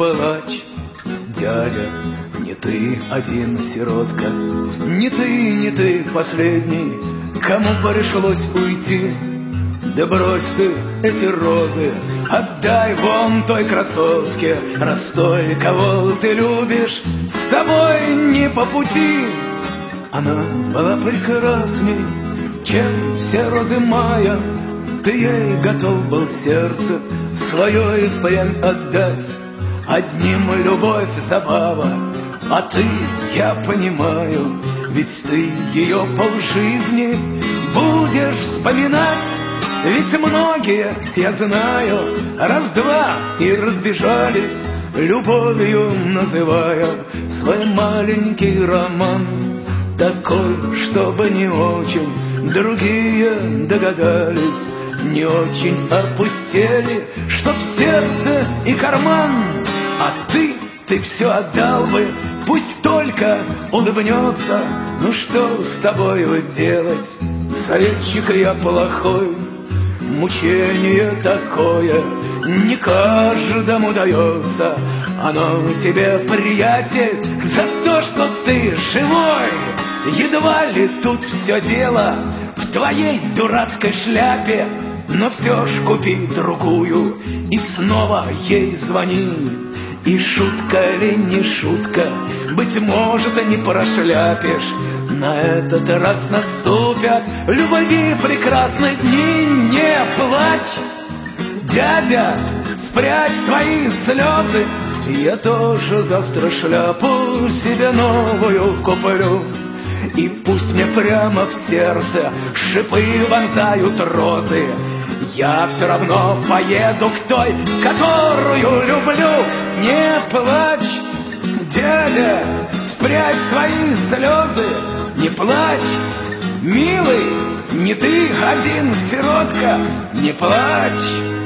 плачь, дядя, не ты один сиротка, не ты последний, кому пришлось уйти. Да брось ты эти розы, отдай вон той красотке, растой, кого ты любишь, с тобой не по пути. Она была прекрасней, чем все розы мая, ты ей готов был сердце свое и впрямь отдать. Одним любовь забава, а ты, я понимаю, ведь ты ее полжизни будешь вспоминать. Ведь многие, я знаю, раз-два и разбежались, любовью называя свой маленький роман. Такой, чтобы не очень другие догадались, не очень опустели, чтоб сердце и карман. А ты все отдал бы, пусть только улыбнется. Ну что с тобой делать, советчик я плохой. Мучение такое не каждому дается. Оно тебе, приятель, за то, что ты живой. Едва ли тут все дело в твоей дурацкой шляпе, но все ж купи другую и снова ей звони. И шутка ли не шутка, быть может, не прошляпишь. На этот раз наступят любви прекрасные дни. Не плачь, дядя, спрячь свои слезы. Я тоже завтра шляпу себе новую куплю. И пусть мне прямо в сердце шипы вонзают розы, я все равно поеду к той, которую люблю. Не плачь, дядя, спрячь свои слезы. Не плачь, милый, не ты один сиротка. Не плачь.